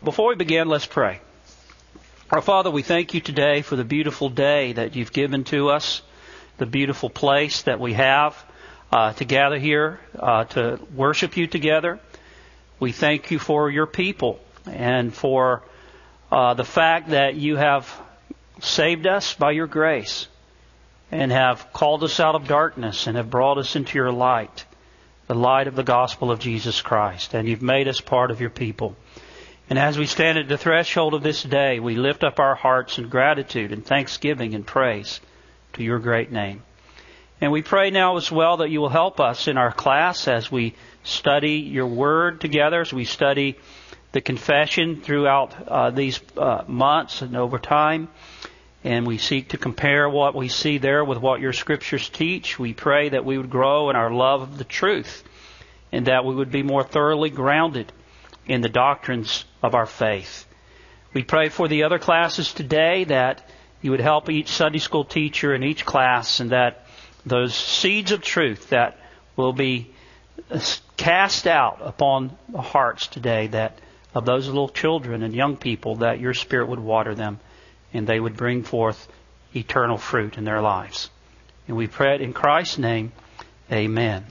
Before we begin, let's pray. Our Father, we thank you today for the beautiful day that you've given to us, the beautiful place that we have to gather here, to worship you together. We thank you for your people and for the fact that you have saved us by your grace and have called us out of darkness and have brought us into your light, the light of the gospel of Jesus Christ. And you've made us part of your people. And as we stand at the threshold of this day, we lift up our hearts in gratitude and thanksgiving and praise to your great name. And we pray now as well that you will help us in our class as we study your word together, as we study the confession throughout these months and over time. And we seek to compare what we see there with what your scriptures teach. We pray that we would grow in our love of the truth and that we would be more thoroughly grounded in the doctrines of our faith. We pray for the other classes today that you would help each Sunday school teacher in each class, and that those seeds of truth that will be cast out upon the hearts today, that of those little children and young people, that your Spirit would water them and they would bring forth eternal fruit in their lives. And we pray it in Christ's name. Amen.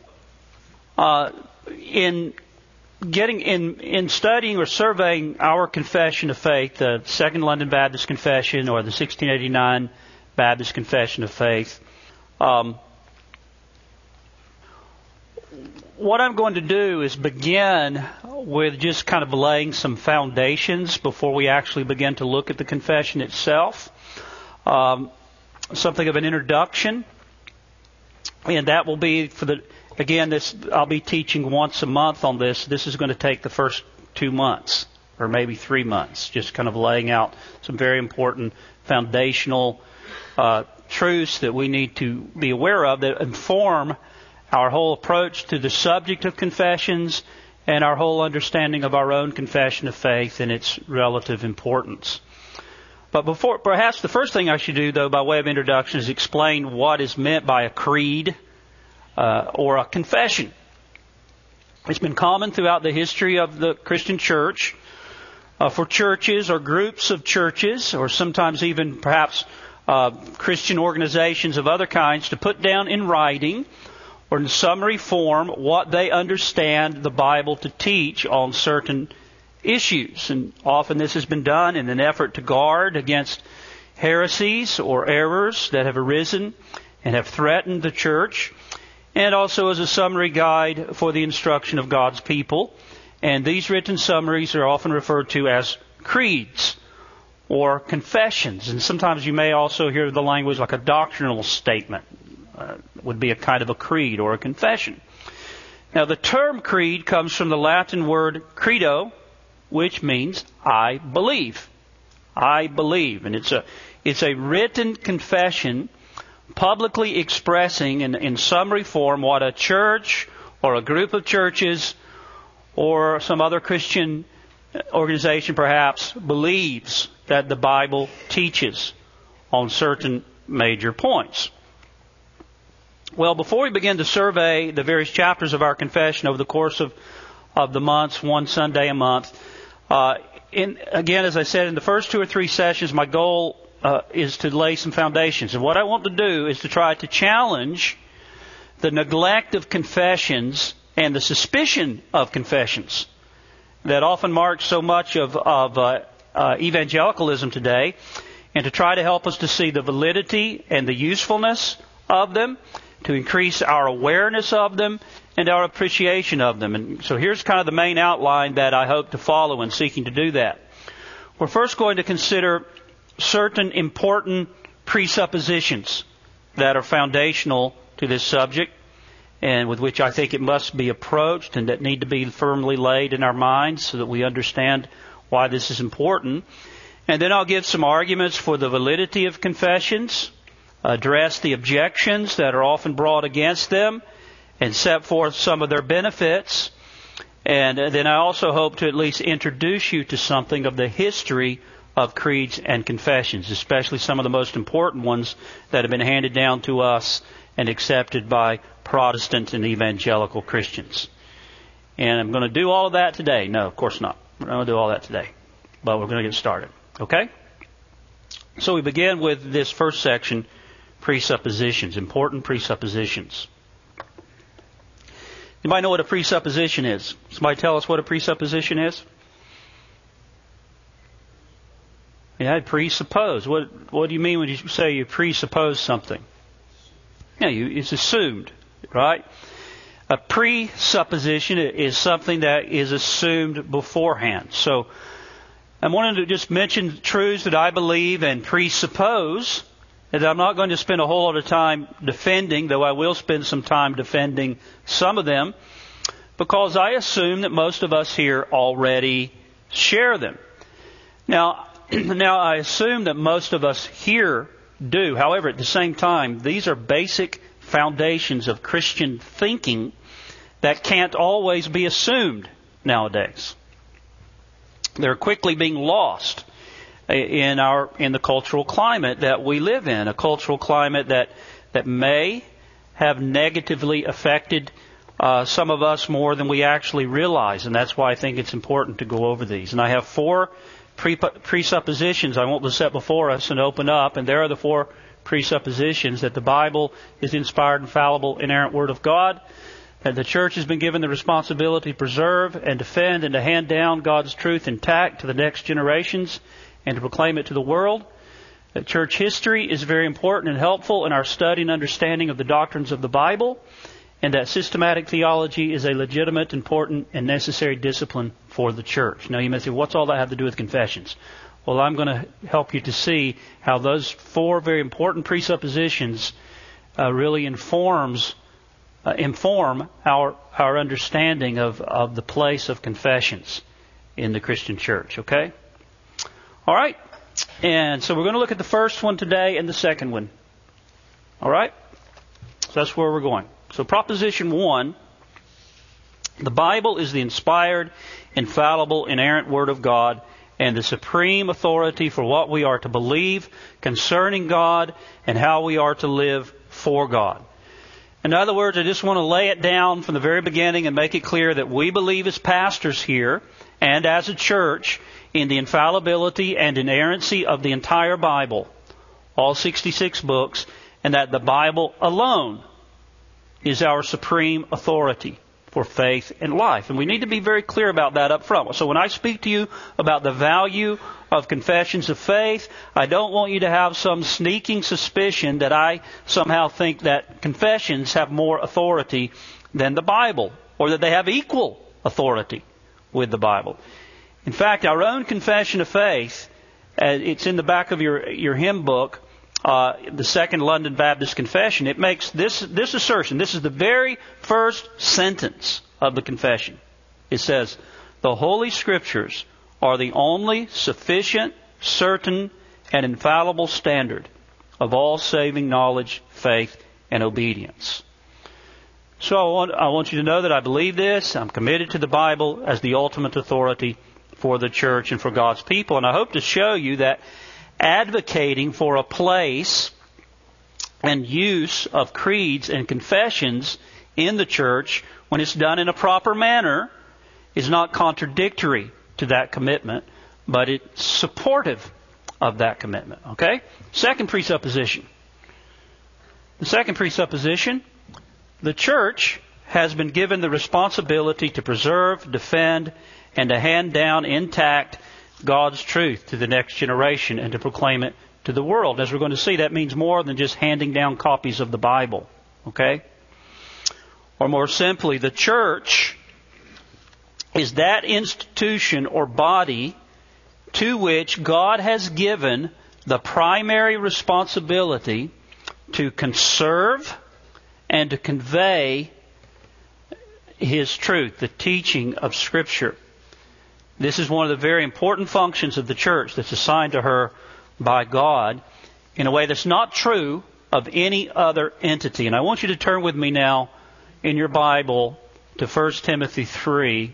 In studying or surveying our confession of faith, the Second London Baptist Confession or the 1689 Baptist Confession of Faith, what I'm going to do is begin with just kind of laying some foundations before we actually begin to look at the confession itself. Something of an introduction. And that will be I'll be teaching once a month on this. This is going to take the first 2 months or maybe 3 months, just kind of laying out some very important foundational truths that we need to be aware of that inform our whole approach to the subject of confessions and our whole understanding of our own confession of faith and its relative importance. But perhaps the first thing I should do, though, by way of introduction, is explain what is meant by a creed or a confession. It's been common throughout the history of the Christian church for churches or groups of churches, or sometimes even perhaps Christian organizations of other kinds, to put down in writing or in summary form what they understand the Bible to teach on certain issues. And often this has been done in an effort to guard against heresies or errors that have arisen and have threatened the church, and also as a summary guide for the instruction of God's people. And these written summaries are often referred to as creeds or confessions. And sometimes you may also hear the language like a doctrinal statement would be a kind of a creed or a confession. Now, the term creed comes from the Latin word credo, which means I believe. I believe. And it's a written confession publicly expressing in summary form what a church or a group of churches or some other Christian organization perhaps believes that the Bible teaches on certain major points. Well, before we begin to survey the various chapters of our confession over the course of the months, one Sunday a month, again, as I said, in the first 2 or 3 sessions, my goal is to lay some foundations. And what I want to do is to try to challenge the neglect of confessions and the suspicion of confessions that often marks so much of evangelicalism today, and to try to help us to see the validity and the usefulness of them, to increase our awareness of them and our appreciation of them. And so here's kind of the main outline that I hope to follow in seeking to do that. We're first going to consider certain important presuppositions that are foundational to this subject and with which I think it must be approached and that need to be firmly laid in our minds so that we understand why this is important. And then I'll give some arguments for the validity of confessions, address the objections that are often brought against them, and set forth some of their benefits. And then I also hope to at least introduce you to something of the history of creeds and confessions, especially some of the most important ones that have been handed down to us and accepted by Protestant and evangelical Christians. And I'm going to do all of that today. No, of course not. We're not going to do all that today. but we're going to get started. Okay? So we begin with this first section, presuppositions, important presuppositions. Anybody know what a presupposition is? Somebody tell us what a presupposition is? Yeah, presuppose. What do you mean when you say you presuppose something? Yeah, it's assumed, right? A presupposition is something that is assumed beforehand. So I wanted to just mention truths that I believe and presuppose, that I'm not going to spend a whole lot of time defending, though I will spend some time defending some of them, because I assume that most of us here already share them. Now I assume that most of us here do. However, at the same time, these are basic foundations of Christian thinking that can't always be assumed nowadays. They're quickly being lost in the cultural climate that we live in, a cultural climate that may have negatively affected some of us more than we actually realize, and that's why I think it's important to go over these. And I have 4 presuppositions I want to set before us and open up, and there are the 4 presuppositions: that the Bible is the inspired, infallible, inerrant Word of God, that the church has been given the responsibility to preserve and defend and to hand down God's truth intact to the next generations and to proclaim it to the world, that church history is very important and helpful in our study and understanding of the doctrines of the Bible, and that systematic theology is a legitimate, important, and necessary discipline for the church. Now you may say, what's all that have to do with confessions? Well, I'm going to help you to see how those 4 very important presuppositions really inform our understanding of the place of confessions in the Christian church. Okay? All right? And so we're going to look at the first one today and the second one. All right? So that's where we're going. So proposition 1, the Bible is the inspired, infallible, inerrant Word of God and the supreme authority for what we are to believe concerning God and how we are to live for God. In other words, I just want to lay it down from the very beginning and make it clear that we believe as pastors here and as a church in the infallibility and inerrancy of the entire Bible, all 66 books, and that the Bible alone is our supreme authority for faith and life. And we need to be very clear about that up front. So when I speak to you about the value of confessions of faith, I don't want you to have some sneaking suspicion that I somehow think that confessions have more authority than the Bible, or that they have equal authority with the Bible. In fact, our own confession of faith, it's in the back of your hymn book, the Second London Baptist Confession, it makes this assertion. This is the very first sentence of the confession. It says, "The Holy Scriptures are the only sufficient, certain, and infallible standard of all saving knowledge, faith, and obedience." So I want you to know that I believe this. I'm committed to the Bible as the ultimate authority for the church and for God's people. And I hope to show you that advocating for a place and use of creeds and confessions in the church, when it's done in a proper manner, is not contradictory to that commitment, but it's supportive of that commitment. Okay? Second presupposition. The second presupposition, the church has been given the responsibility to preserve, defend, and to hand down intact God's truth to the next generation and to proclaim it to the world. As we're going to see, that means more than just handing down copies of the Bible. Okay? Or more simply, the church is that institution or body to which God has given the primary responsibility to conserve and to convey His truth, the teaching of Scripture. This is one of the very important functions of the church that's assigned to her by God in a way that's not true of any other entity. And I want you to turn with me now in your Bible to 1 Timothy 3.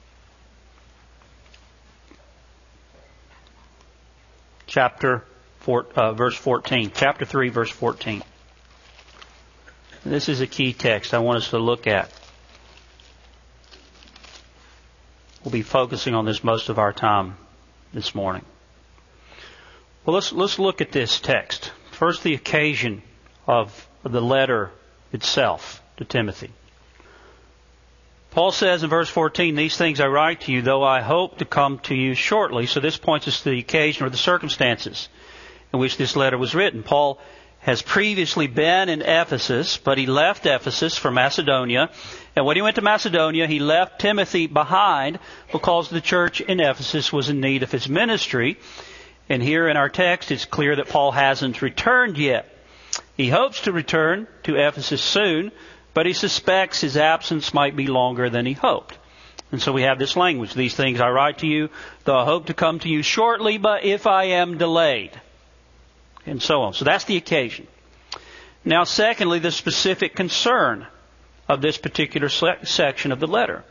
Verse 14. Chapter 3, verse 14. This is a key text I want us to look at. We'll be focusing on this most of our time this morning. Well, let's look at this text. First, the occasion of the letter itself to Timothy. Paul says in verse 14, "These things I write to you, though I hope to come to you shortly." So this points us to the occasion or the circumstances in which this letter was written. Paul has previously been in Ephesus, but he left Ephesus for Macedonia. And when he went to Macedonia, he left Timothy behind because the church in Ephesus was in need of his ministry. And here in our text, it's clear that Paul hasn't returned yet. He hopes to return to Ephesus soon, but he suspects his absence might be longer than he hoped. And so we have this language, "These things I write to you, though I hope to come to you shortly, but if I am delayed," and so on. So that's the occasion. Now, secondly, the specific concern of this particular section of the letter.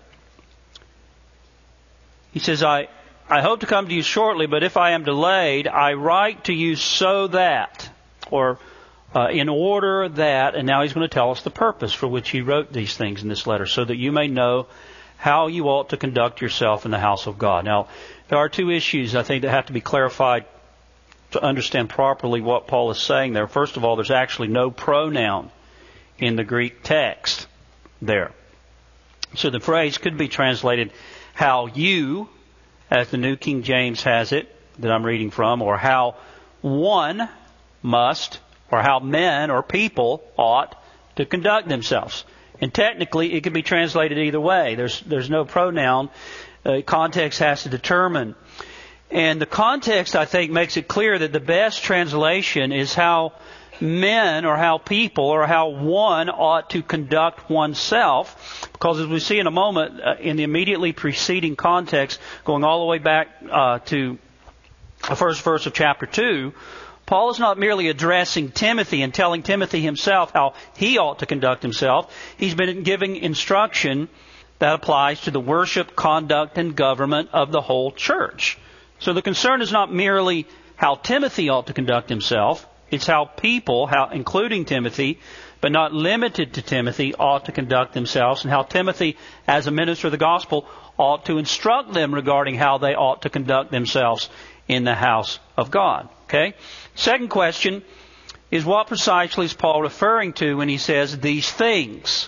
He says, I hope to come to you shortly, but if I am delayed, I write to you so that, or in order that, and now he's going to tell us the purpose for which he wrote these things in this letter, so that you may know how you ought to conduct yourself in the house of God. Now, there are two issues I think that have to be clarified to understand properly what Paul is saying there. First of all, there's actually no pronoun in the Greek text there. So the phrase could be translated, "how you," as the New King James has it, that I'm reading from, or "how one must," or "how men or people ought to conduct themselves." And technically, it can be translated either way. There's no pronoun. Context has to determine. And the context, I think, makes it clear that the best translation is how men or how people or how one ought to conduct oneself. Because as we see in a moment, in the immediately preceding context, going all the way back to the first verse of chapter 2, Paul is not merely addressing Timothy and telling Timothy himself how he ought to conduct himself. He's been giving instruction that applies to the worship, conduct, and government of the whole church. So the concern is not merely how Timothy ought to conduct himself. It's how people, including Timothy, but not limited to Timothy, ought to conduct themselves, and how Timothy, as a minister of the gospel, ought to instruct them regarding how they ought to conduct themselves in the house of God. Okay? Second question is, what precisely is Paul referring to when he says, "These things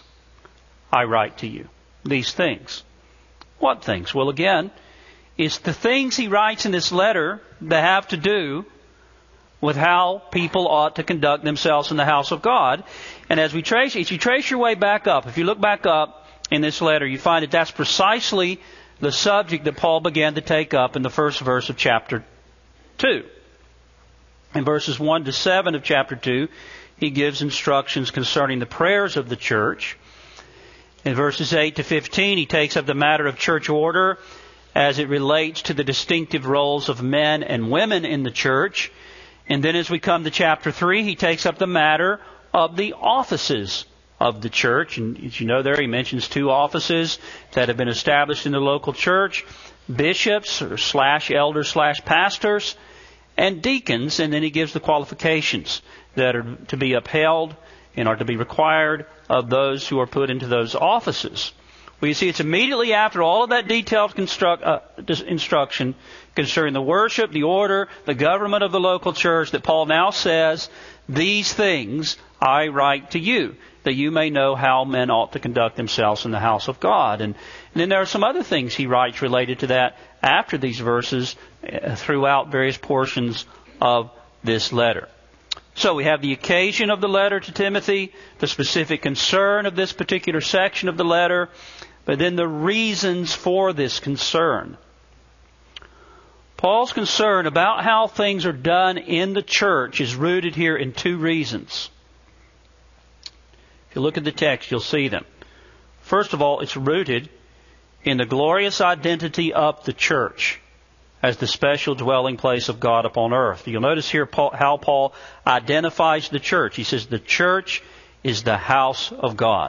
I write to you"? These things. What things? Well, again, it's the things he writes in this letter that have to do with how people ought to conduct themselves in the house of God. And if you trace your way back up, if you look back up in this letter, you find that that's precisely the subject that Paul began to take up in the first verse of chapter 2. In verses 1 to 7 of chapter 2, he gives instructions concerning the prayers of the church. In verses 8 to 15, he takes up the matter of church order as it relates to the distinctive roles of men and women in the church. And then as we come to chapter 3, he takes up the matter of the offices of the church. And as you know there, he mentions two offices that have been established in the local church: bishops or /elders/pastors, and deacons. And then he gives the qualifications that are to be upheld and are to be required of those who are put into those offices. Well, you see, it's immediately after all of that detailed instruction concerning the worship, the order, the government of the local church that Paul now says, "These things I write to you, that you may know how men ought to conduct themselves in the house of God." And then there are some other things he writes related to that after these verses throughout various portions of this letter. So we have the occasion of the letter to Timothy, the specific concern of this particular section of the letter, but then the reasons for this concern. Paul's concern about how things are done in the church is rooted here in two reasons. If you look at the text, you'll see them. First of all, it's rooted in the glorious identity of the church as the special dwelling place of God upon earth. You'll notice here how Paul identifies the church. He says the church is the house of God.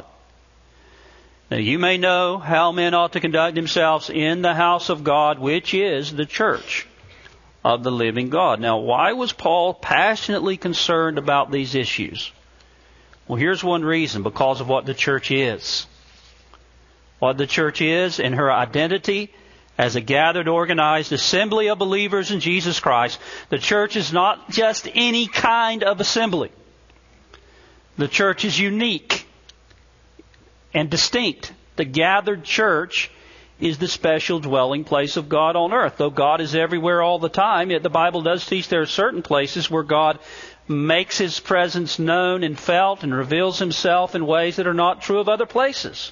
Now you may know how men ought to conduct themselves in the house of God, which is the church of the living God. Now, why was Paul passionately concerned about these issues? Well, here's one reason: because of what the church is. What the church is in her identity as a gathered, organized assembly of believers in Jesus Christ. The church is not just any kind of assembly. The church is unique and distinct. The gathered church is the special dwelling place of God on earth. Though God is everywhere all the time, yet the Bible does teach there are certain places where God makes His presence known and felt and reveals Himself in ways that are not true of other places.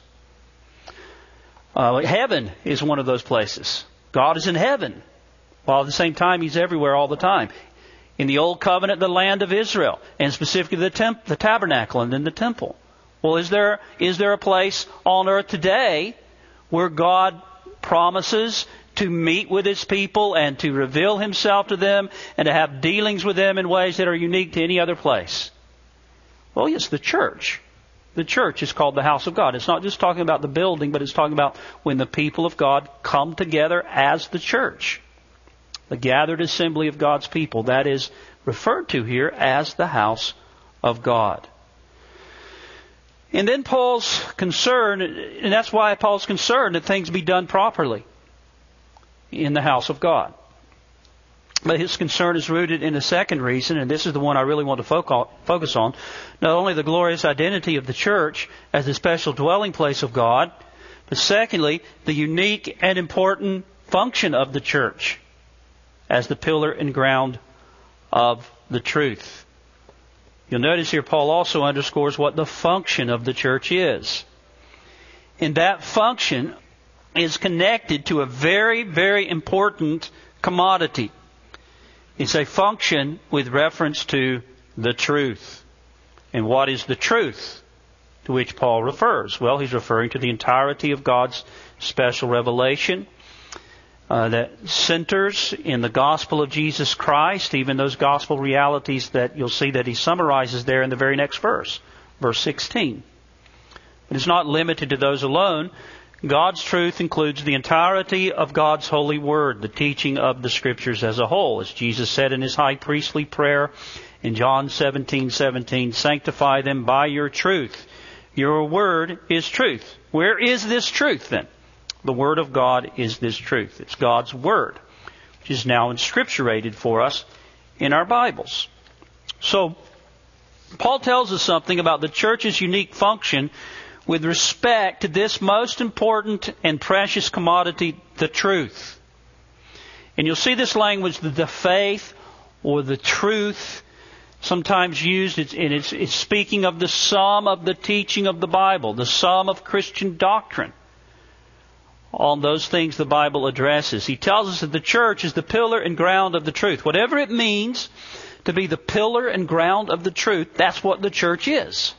Heaven is one of those places. God is in heaven, while at the same time He's everywhere all the time. In the Old Covenant, the land of Israel, and specifically the tabernacle and then the temple. Well, is there a place on earth today where God promises to meet with His people and to reveal Himself to them and to have dealings with them in ways that are unique to any other place? Well, yes, the church. The church is called the house of God. It's not just talking about the building, but it's talking about when the people of God come together as the church. The gathered assembly of God's people. That is referred to here as the house of God. And then Paul's concern, and that's why Paul's concerned that things be done properly in the house of God. But his concern is rooted in a second reason, and this is the one I really want to focus on. Not only the glorious identity of the church as the special dwelling place of God, but secondly, the unique and important function of the church as the pillar and ground of the truth. You'll notice here Paul also underscores what the function of the church is. And that function is connected to a very, very important commodity. It's a function with reference to the truth. And what is the truth to which Paul refers? Well, he's referring to the entirety of God's special revelation that centers in the gospel of Jesus Christ, even those gospel realities that you'll see that he summarizes there in the very next verse, verse 16. But it's not limited to those alone. God's truth includes the entirety of God's holy word, the teaching of the Scriptures as a whole. As Jesus said in His high priestly prayer in John 17:17, sanctify them by your truth. Your word is truth. Where is this truth then? The Word of God is this truth. It's God's Word, which is now inscripturated for us in our Bibles. So, Paul tells us something about the church's unique function with respect to this most important and precious commodity, the truth. And you'll see this language, the faith or the truth, sometimes used, it's speaking of the sum of the teaching of the Bible, the sum of Christian doctrine. On those things the Bible addresses. He tells us that the church is the pillar and ground of the truth. Whatever it means to be the pillar and ground of the truth, that's what the church is.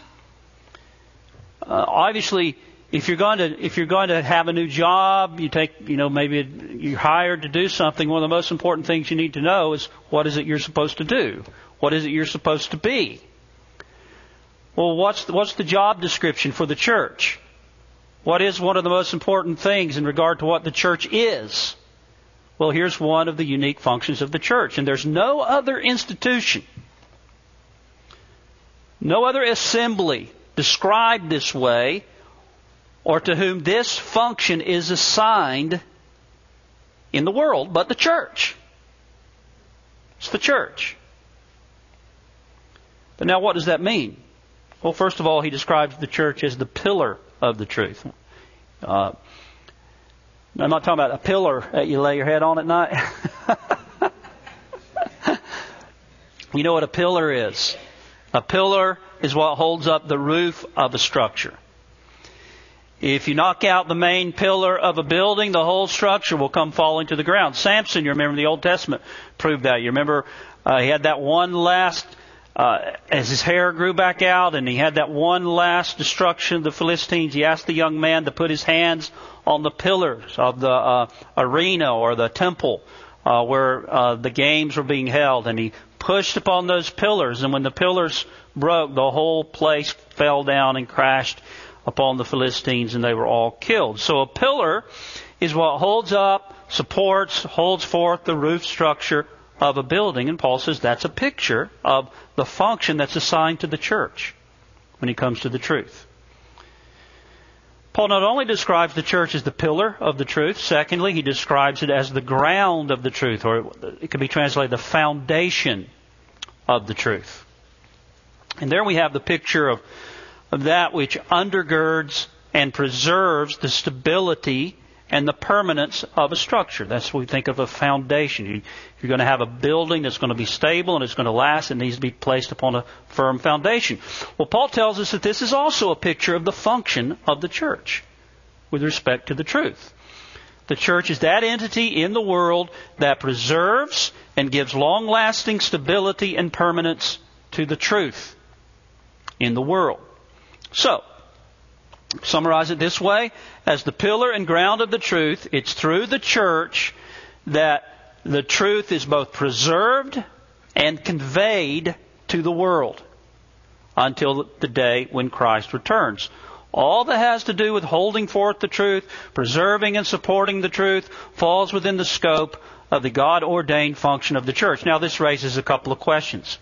Obviously, if you're going to have a new job, maybe you're hired to do something, one of the most important things you need to know is what is it you're supposed to do? What is it you're supposed to be? Well, what's the job description for the church? What is one of the most important things in regard to what the church is? Well, here's one of the unique functions of the church. And there's no other institution, no other assembly described this way or to whom this function is assigned in the world but the church. It's the church. But now what does that mean? Well, first of all, he describes the church as the pillar of the truth. I'm not talking about a pillar that you lay your head on at night. You know what a pillar is? A pillar is what holds up the roof of a structure. If you knock out the main pillar of a building, the whole structure will come falling to the ground. Samson, you remember in the Old Testament, proved that. You remember he had that one last as his hair grew back out and he had that one last destruction of the Philistines, he asked the young man to put his hands on the pillars of the arena or the temple where the games were being held. And he pushed upon those pillars, and when the pillars broke, the whole place fell down and crashed upon the Philistines, and they were all killed. So a pillar is what holds up, supports, holds forth the roof structure of a building. And Paul says that's a picture of the function that's assigned to the church when it comes to the truth. Paul not only describes the church as the pillar of the truth, secondly, he describes it as the ground of the truth, or it could be translated the foundation of the truth. And there we have the picture of that which undergirds and preserves the stability and the permanence of a structure. That's what we think of a foundation. You're going to have a building that's going to be stable and it's going to last. It needs to be placed upon a firm foundation. Well, Paul tells us that this is also a picture of the function of the church with respect to the truth. The church is that entity in the world that preserves and gives long-lasting stability and permanence to the truth in the world. So, summarize it this way: as the pillar and ground of the truth, it's through the church that the truth is both preserved and conveyed to the world until the day when Christ returns. All that has to do with holding forth the truth, preserving and supporting the truth, falls within the scope of the God-ordained function of the church. Now, this raises a couple of questions.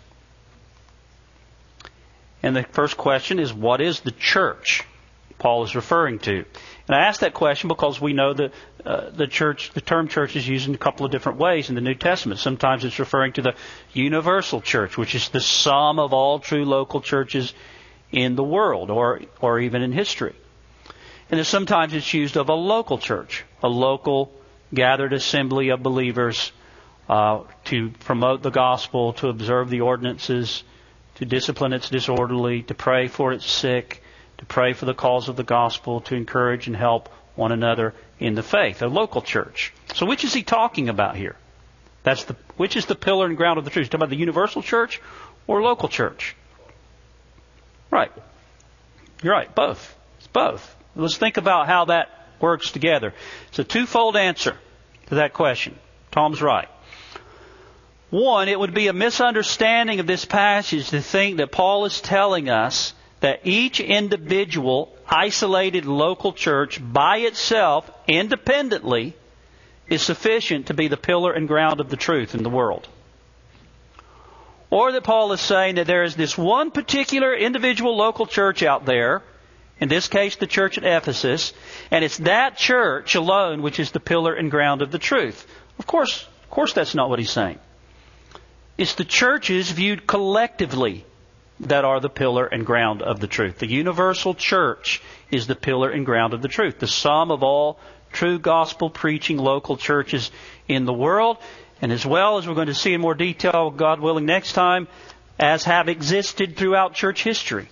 And the first question is, what is the church Paul is referring to? And I ask that question because we know that the term church is used in a couple of different ways in the New Testament. Sometimes it's referring to the universal church, which is the sum of all true local churches in the world or even in history. And then sometimes it's used of a local church, a local gathered assembly of believers to promote the gospel, to observe the ordinances, to discipline its disorderly, to pray for its sick, to pray for the cause of the gospel, to encourage and help one another in the faith. A local church. So which is he talking about here? Which is the pillar and ground of the truth? Is he talking about the universal church or local church? Right. You're right. Both. It's both. Let's think about how that works together. It's a twofold answer to that question. Tom's right. One, it would be a misunderstanding of this passage to think that Paul is telling us that each individual, isolated local church by itself, independently, is sufficient to be the pillar and ground of the truth in the world. Or that Paul is saying that there is this one particular individual local church out there, in this case the church at Ephesus, and it's that church alone which is the pillar and ground of the truth. Of course that's not what he's saying. It's the churches viewed collectively that are the pillar and ground of the truth. The universal church is the pillar and ground of the truth. The sum of all true gospel preaching local churches in the world, and as well as we're going to see in more detail, God willing, next time, as have existed throughout church history.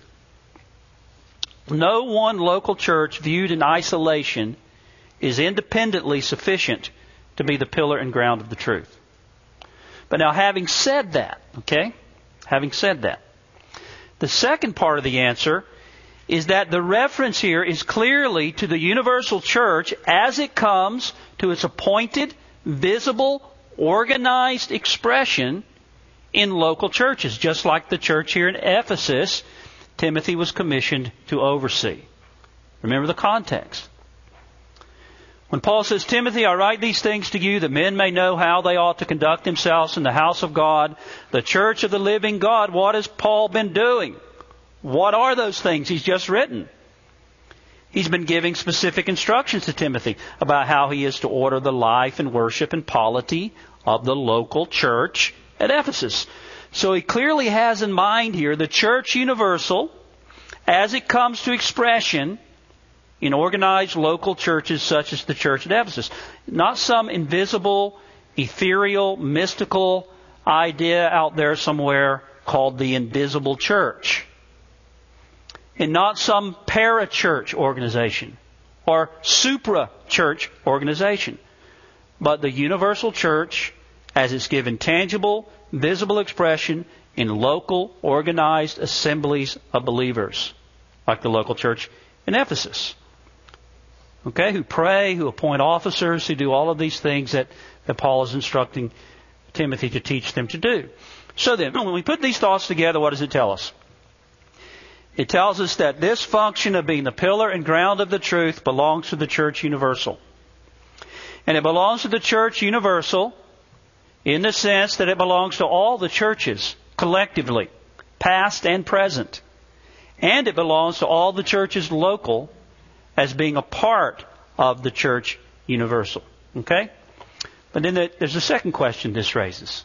No one local church viewed in isolation is independently sufficient to be the pillar and ground of the truth. But now, having said that, the second part of the answer is that the reference here is clearly to the universal church as it comes to its appointed, visible, organized expression in local churches, just like the church here in Ephesus, Timothy was commissioned to oversee. Remember the context. When Paul says, Timothy, I write these things to you that men may know how they ought to conduct themselves in the house of God, the church of the living God, what has Paul been doing? What are those things he's just written? He's been giving specific instructions to Timothy about how he is to order the life and worship and polity of the local church at Ephesus. So he clearly has in mind here the church universal as it comes to expression in organized local churches such as the church at Ephesus. Not some invisible, ethereal, mystical idea out there somewhere called the invisible church. And not some para-church organization or supra-church organization. But the universal church as it's given tangible, visible expression in local, organized assemblies of believers, like the local church in Ephesus. Okay, who pray, who appoint officers, who do all of these things that Paul is instructing Timothy to teach them to do. So then, when we put these thoughts together, what does it tell us? It tells us that this function of being the pillar and ground of the truth belongs to the church universal. And it belongs to the church universal in the sense that it belongs to all the churches collectively, past and present. And it belongs to all the churches local as being a part of the church universal. Okay? But then there's a second question this raises.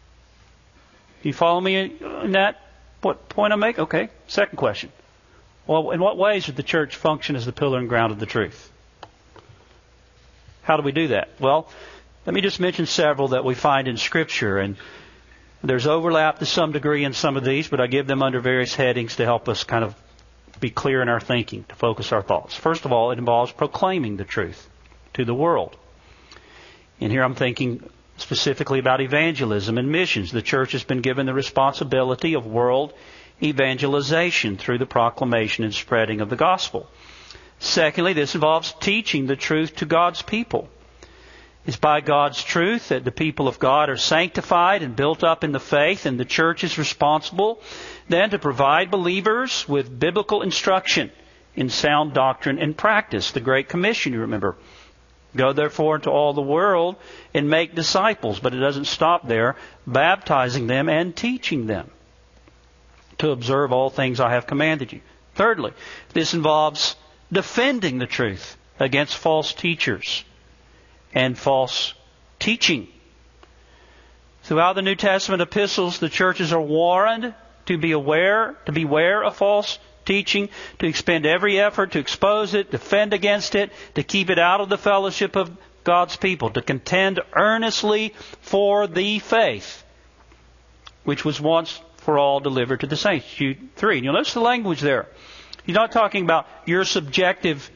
Do you follow me in that? What point I make? Okay. Second question. Well, in what ways would the church function as the pillar and ground of the truth? How do we do that? Well, let me just mention several that we find in Scripture. And there's overlap to some degree in some of these, but I give them under various headings to help us kind of be clear in our thinking, to focus our thoughts. First of all, it involves proclaiming the truth to the world. And here I'm thinking specifically about evangelism and missions. The church has been given the responsibility of world evangelization through the proclamation and spreading of the gospel. Secondly, this involves teaching the truth to God's people. It's by God's truth that the people of God are sanctified and built up in the faith, and the church is responsible then to provide believers with biblical instruction in sound doctrine and practice. The Great Commission, you remember. Go therefore into all the world and make disciples. But it doesn't stop there. Baptizing them and teaching them to observe all things I have commanded you. Thirdly, this involves defending the truth against false teachers and false teaching. Throughout the New Testament epistles, the churches are warned to beware of false teaching, to expend every effort to expose it, defend against it, to keep it out of the fellowship of God's people, to contend earnestly for the faith, which was once for all delivered to the saints. Jude 3. And you'll notice the language there. He's not talking about your subjective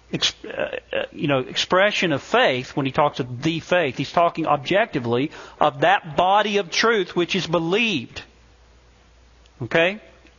expression of faith when he talks of the faith. He's talking objectively of that body of truth which is believed. Okay?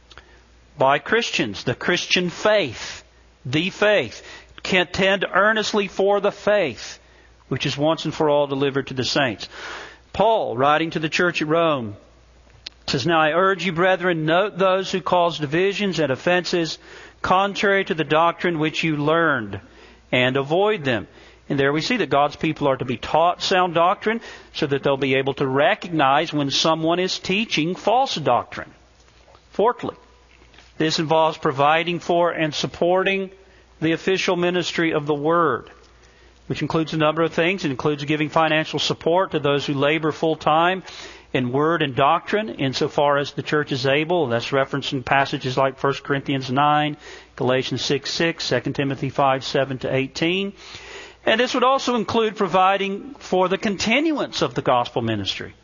By Christians. The Christian faith. The faith. Contend earnestly for the faith which is once and for all delivered to the saints. Paul, writing to the church at Rome, says, Now I urge you, brethren, note those who cause divisions and offenses contrary to the doctrine which you learned, and avoid them. And there we see that God's people are to be taught sound doctrine so that they'll be able to recognize when someone is teaching false doctrine. Fourthly, this involves providing for and supporting the official ministry of the Word, which includes a number of things. It includes giving financial support to those who labor full-time in word and doctrine, insofar as the church is able. That's referenced in passages like 1 Corinthians 9, Galatians 6:6, 2 Timothy 5:7-18. And this would also include providing for the continuance of the gospel ministry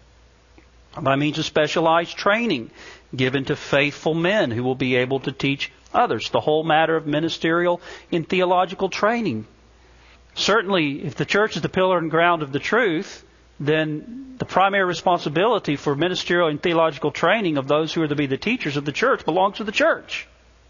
by means of specialized training given to faithful men who will be able to teach others. The whole matter of ministerial and theological training. Certainly, if the church is the pillar and ground of the truth, then the primary responsibility for ministerial and theological training of those who are to be the teachers of the church belongs to the church.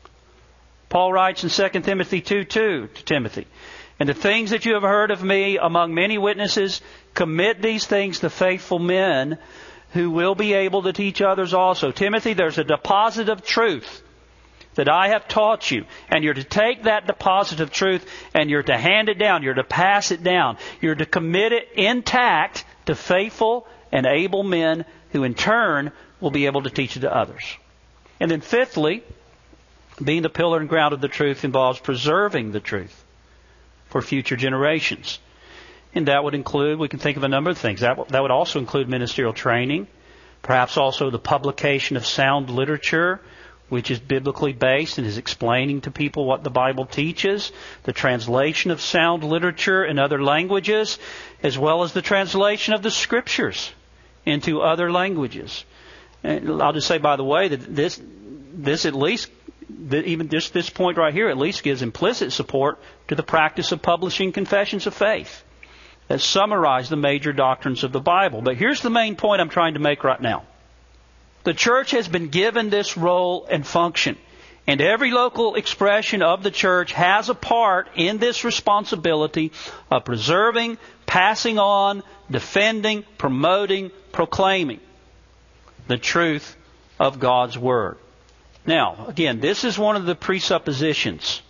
Paul writes in 2 Timothy 2:2 to Timothy, And the things that you have heard of me among many witnesses, commit these things to faithful men who will be able to teach others also. Timothy, there's a deposit of truth that I have taught you. And you're to take that deposit of truth and you're to hand it down. You're to pass it down. You're to commit it intact to faithful and able men who in turn will be able to teach it to others. And then fifthly, being the pillar and ground of the truth involves preserving the truth for future generations. And that would include, we can think of a number of things. That would also include ministerial training, perhaps also the publication of sound literature, which is biblically based and is explaining to people what the Bible teaches, the translation of sound literature in other languages, as well as the translation of the Scriptures into other languages. And I'll just say, by the way, that this at least, that even just this point right here, at least gives implicit support to the practice of publishing confessions of faith that summarize the major doctrines of the Bible. But here's the main point I'm trying to make right now. The church has been given this role and function. And every local expression of the church has a part in this responsibility of preserving, passing on, defending, promoting, proclaiming the truth of God's Word. Now, again, this is one of the presuppositions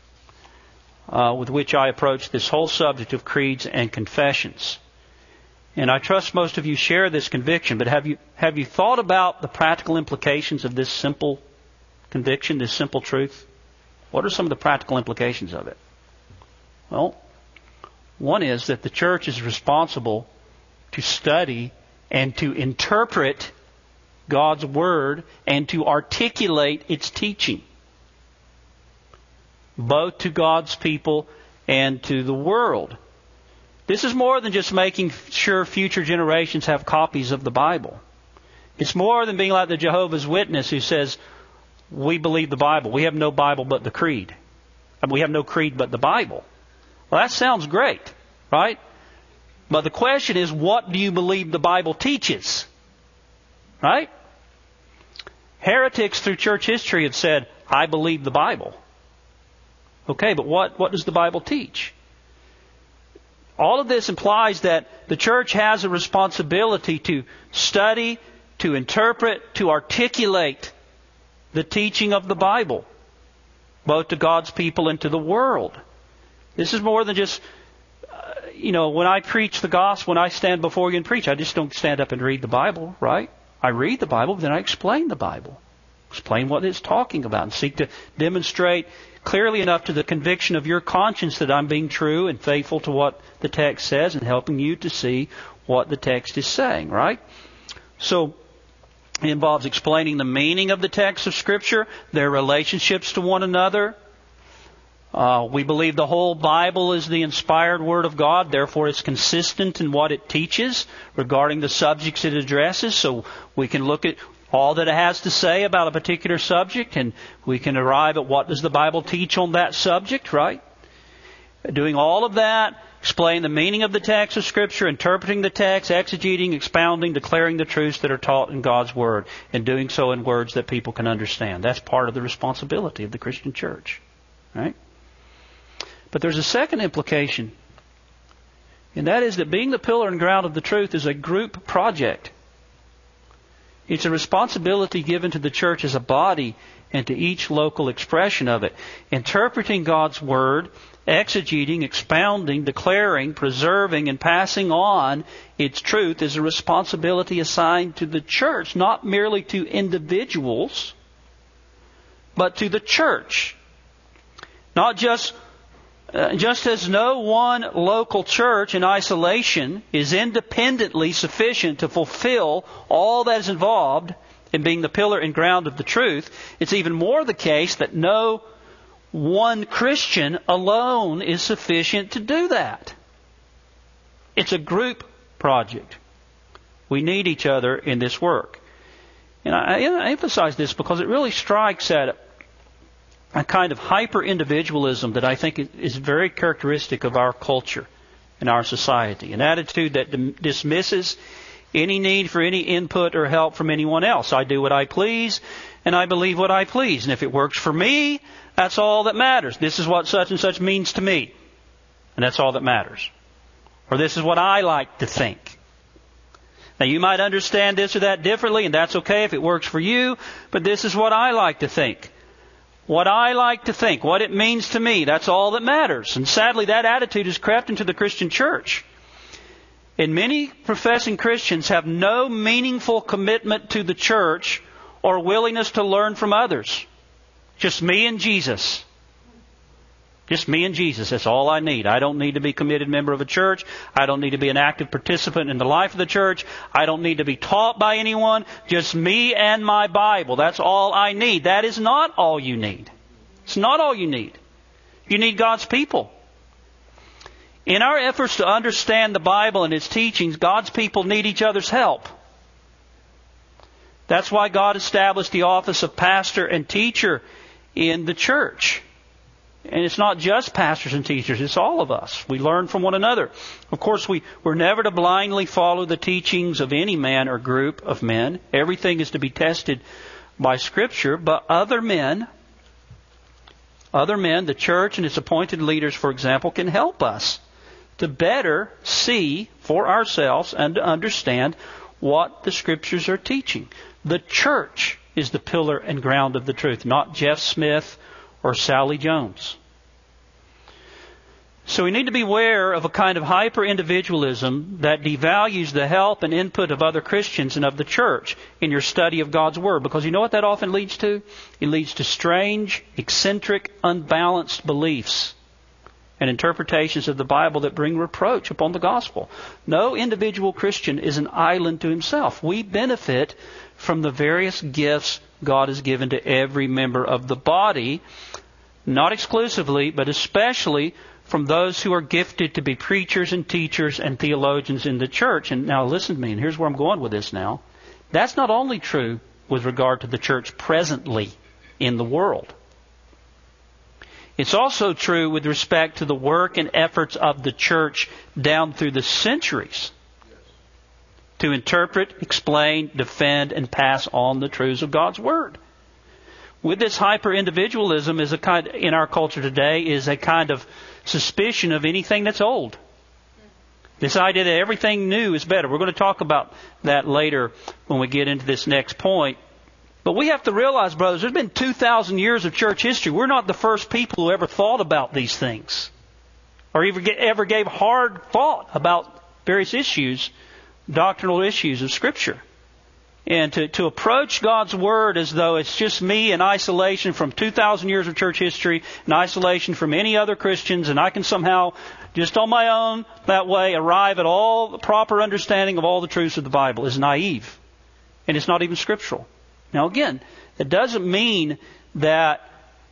with which I approach this whole subject of creeds and confessions. And I trust most of you share this conviction, but have you thought about the practical implications of this simple conviction, this simple truth? What are some of the practical implications of it? Well, one is that the church is responsible to study and to interpret God's Word and to articulate its teaching, both to God's people and to the world. This is more than just making sure future generations have copies of the Bible. It's more than being like the Jehovah's Witness who says, we believe the Bible. We have no Bible but the creed. We have no creed but the Bible. Well, that sounds great, right? But the question is, what do you believe the Bible teaches? Right? Heretics through church history have said, I believe the Bible. Okay, but what does the Bible teach? All of this implies that the church has a responsibility to study, to interpret, to articulate the teaching of the Bible, both to God's people and to the world. This is more than just, when I preach the gospel, when I stand before you and preach, I just don't stand up and read the Bible, right? I read the Bible, but then I explain the Bible. Explain what it's talking about and seek to demonstrate clearly enough to the conviction of your conscience that I'm being true and faithful to what the text says and helping you to see what the text is saying, right? So it involves explaining the meaning of the text of Scripture, their relationships to one another. We believe the whole Bible is the inspired Word of God, therefore it's consistent in what it teaches regarding the subjects it addresses, so we can look at all that it has to say about a particular subject, and we can arrive at what does the Bible teach on that subject, right? Doing all of that, explain the meaning of the text of Scripture, interpreting the text, exegeting, expounding, declaring the truths that are taught in God's Word, and doing so in words that people can understand. That's part of the responsibility of the Christian church, right? But there's a second implication, and that is that being the pillar and ground of the truth is a group project. It's a responsibility given to the church as a body and to each local expression of it. Interpreting God's Word, exegeting, expounding, declaring, preserving, and passing on its truth is a responsibility assigned to the church, not merely to individuals, but to the church. Not just as no one local church in isolation is independently sufficient to fulfill all that is involved in being the pillar and ground of the truth, it's even more the case that no one Christian alone is sufficient to do that. It's a group project. We need each other in this work. And I emphasize this because it really strikes at a kind of hyper-individualism that I think is very characteristic of our culture and our society. An attitude that dismisses any need for any input or help from anyone else. I do what I please, and I believe what I please. And if it works for me, that's all that matters. This is what such and such means to me, and that's all that matters. Or this is what I like to think. Now, you might understand this or that differently, and that's okay if it works for you, but this is what I like to think. What I like to think, what it means to me, that's all that matters. And sadly, that attitude has crept into the Christian church. And many professing Christians have no meaningful commitment to the church or willingness to learn from others. Just me and Jesus. Just me and Jesus. That's all I need. I don't need to be a committed member of a church. I don't need to be an active participant in the life of the church. I don't need to be taught by anyone. Just me and my Bible. That's all I need. That is not all you need. It's not all you need. You need God's people. In our efforts to understand the Bible and its teachings, God's people need each other's help. That's why God established the office of pastor and teacher in the church. And it's not just pastors and teachers, it's all of us. We learn from one another. Of course, we're never to blindly follow the teachings of any man or group of men. Everything is to be tested by Scripture. But other men, the church and its appointed leaders, for example, can help us to better see for ourselves and to understand what the Scriptures are teaching. The church is the pillar and ground of the truth, not Jeff Smith or Sally Jones. So we need to beware of a kind of hyper-individualism that devalues the help and input of other Christians and of the church in your study of God's Word. Because you know what that often leads to? It leads to strange, eccentric, unbalanced beliefs and interpretations of the Bible that bring reproach upon the gospel. No individual Christian is an island to himself. We benefit from the various gifts God has given to every member of the body, not exclusively, but especially from those who are gifted to be preachers and teachers and theologians in the church. And now listen to me, and here's where I'm going with this now. That's not only true with regard to the church presently in the world. It's also true with respect to the work and efforts of the church down through the centuries to interpret, explain, defend, and pass on the truths of God's Word. With this hyper-individualism is a kind, in our culture today, is a kind of suspicion of anything that's old. This idea that everything new is better. We're going to talk about that later when we get into this next point. But we have to realize, brothers, there's been 2,000 years of church history. We're not the first people who ever thought about these things or ever gave hard thought about various issues, doctrinal issues of Scripture. And to approach God's Word as though it's just me in isolation from 2,000 years of church history, in isolation from any other Christians, and I can somehow, just on my own, that way, arrive at all the proper understanding of all the truths of the Bible is naive. And it's not even scriptural. Now again, it doesn't mean that,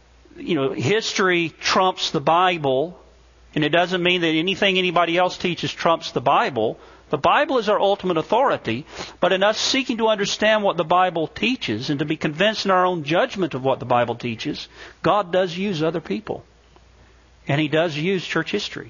history trumps the Bible, and it doesn't mean that anything anybody else teaches trumps the Bible. The Bible is our ultimate authority, but in us seeking to understand what the Bible teaches and to be convinced in our own judgment of what the Bible teaches, God does use other people. And He does use church history.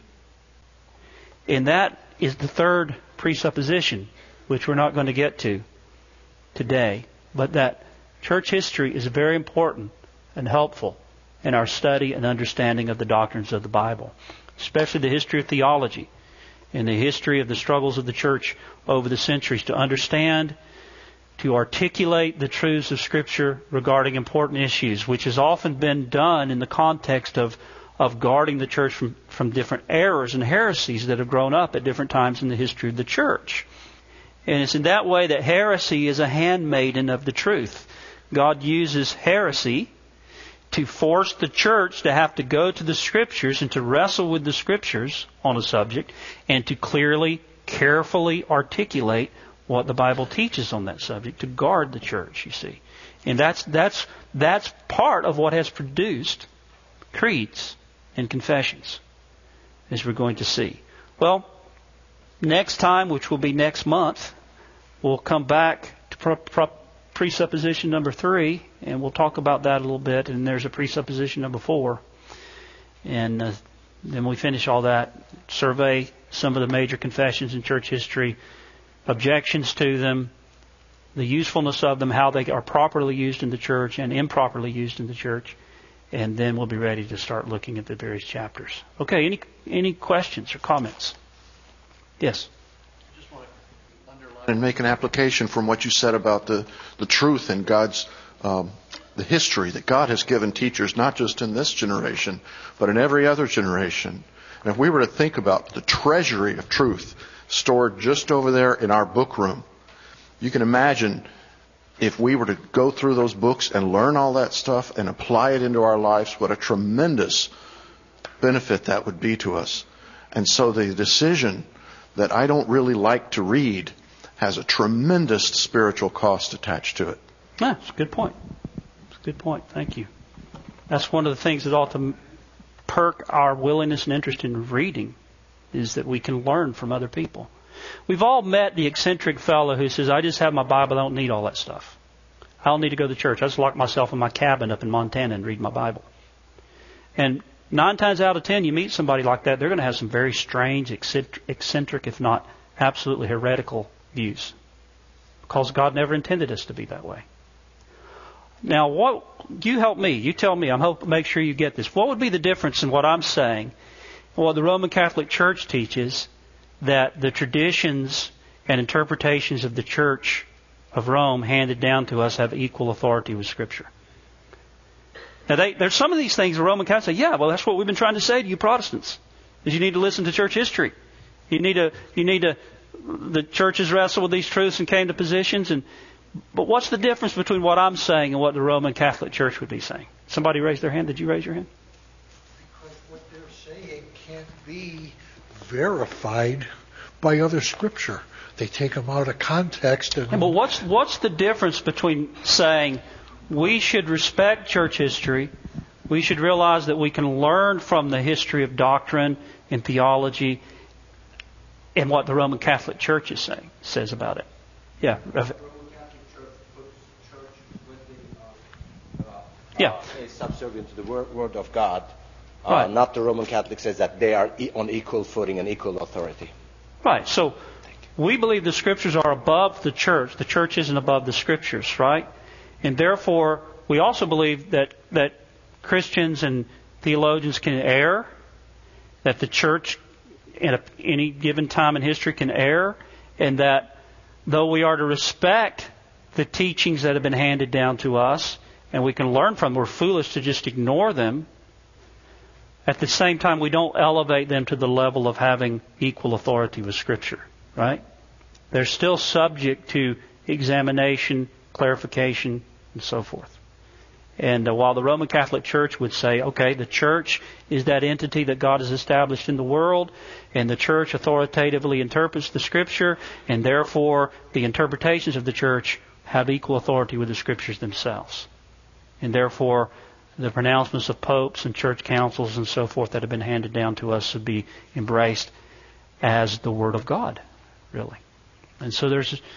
And that is the third presupposition, which we're not going to get to today, but that church history is very important and helpful in our study and understanding of the doctrines of the Bible, especially the history of theology and the history of the struggles of the church over the centuries to understand, to articulate the truths of Scripture regarding important issues, which has often been done in the context of guarding the church from different errors and heresies that have grown up at different times in the history of the church. And it's in that way that heresy is a handmaiden of the truth. God uses heresy to force the church to have to go to the Scriptures and to wrestle with the Scriptures on a subject and to clearly, carefully articulate what the Bible teaches on that subject, to guard the church, you see. And that's part of what has produced creeds and confessions, as we're going to see. Well, next time, which will be next month, we'll come back to presupposition number 3, and we'll talk about that a little bit. And there's a presupposition number 4. And then we finish all that, survey some of the major confessions in church history, objections to them, the usefulness of them, how they are properly used in the church and improperly used in the church. And then we'll be ready to start looking at the various chapters. Okay, any questions or comments? Yes. I just want to underline and make an application from what you said about the truth in God's the history that God has given teachers, not just in this generation, but in every other generation. And if we were to think about the treasury of truth stored just over there in our book room, you can imagine if we were to go through those books and learn all that stuff and apply it into our lives, what a tremendous benefit that would be to us. And so the decision that I don't really like to read has a tremendous spiritual cost attached to it. Yeah, that's a good point. It's a good point. Thank you. That's one of the things that ought to perk our willingness and interest in reading, is that we can learn from other people. We've all met the eccentric fellow who says, I just have my Bible, I don't need all that stuff. I don't need to go to church. I just lock myself in my cabin up in Montana and read my Bible. And 9 times out of 10, you meet somebody like that, they're going to have some very strange, eccentric, if not absolutely heretical views. Because God never intended us to be that way. Now, you help me. You tell me. Make sure you get this. What would be the difference in what I'm saying, what the Roman Catholic Church teaches, that the traditions and interpretations of the Church of Rome handed down to us have equal authority with Scripture? Now, there's some of these things the Roman Catholics say, yeah, well, that's what we've been trying to say to you Protestants, is you need to listen to church history. The churches wrestled with these truths and came to positions. But what's the difference between what I'm saying and what the Roman Catholic Church would be saying? Somebody raised their hand. Did you raise your hand? Because what they're saying be verified by other Scripture. They take them out of context. But what's the difference between saying we should respect church history, we should realize that we can learn from the history of doctrine and theology, and what the Roman Catholic Church says about it? Yeah. Is subservient to the Word of God. Right. Not the Roman Catholic says that they are on equal footing and equal authority. Right. So we believe the Scriptures are above the Church. The Church isn't above the Scriptures, right? And therefore, we also believe that Christians and theologians can err, that the Church at any given time in history can err, and that though we are to respect the teachings that have been handed down to us, and we can learn from them, we're foolish to just ignore them. At the same time, we don't elevate them to the level of having equal authority with Scripture, right? They're still subject to examination, clarification, and so forth. And while the Roman Catholic Church would say, okay, the Church is that entity that God has established in the world, and the Church authoritatively interprets the Scripture, and therefore the interpretations of the Church have equal authority with the Scriptures themselves. And therefore, the pronouncements of popes and church councils and so forth that have been handed down to us should be embraced as the Word of God, really. And so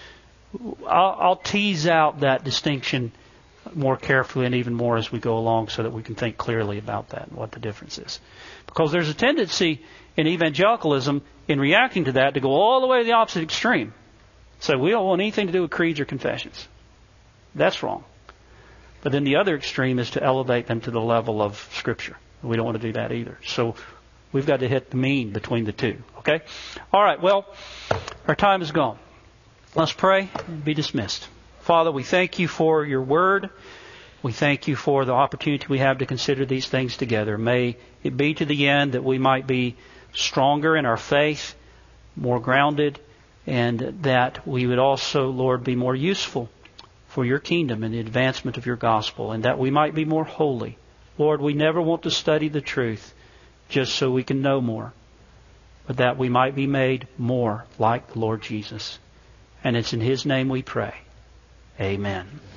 I'll tease out that distinction more carefully and even more as we go along so that we can think clearly about that and what the difference is. Because there's a tendency in evangelicalism, in reacting to that, to go all the way to the opposite extreme. So we don't want anything to do with creeds or confessions. That's wrong. But then the other extreme is to elevate them to the level of Scripture. We don't want to do that either. So we've got to hit the mean between the two. Okay? All right, well, our time is gone. Let's pray and be dismissed. Father, we thank you for your word. We thank you for the opportunity we have to consider these things together. May it be to the end that we might be stronger in our faith, more grounded, and that we would also, Lord, be more useful for your kingdom and the advancement of your gospel, and that we might be more holy. Lord, we never want to study the truth just so we can know more, but that we might be made more like the Lord Jesus. And it's in His name we pray. Amen.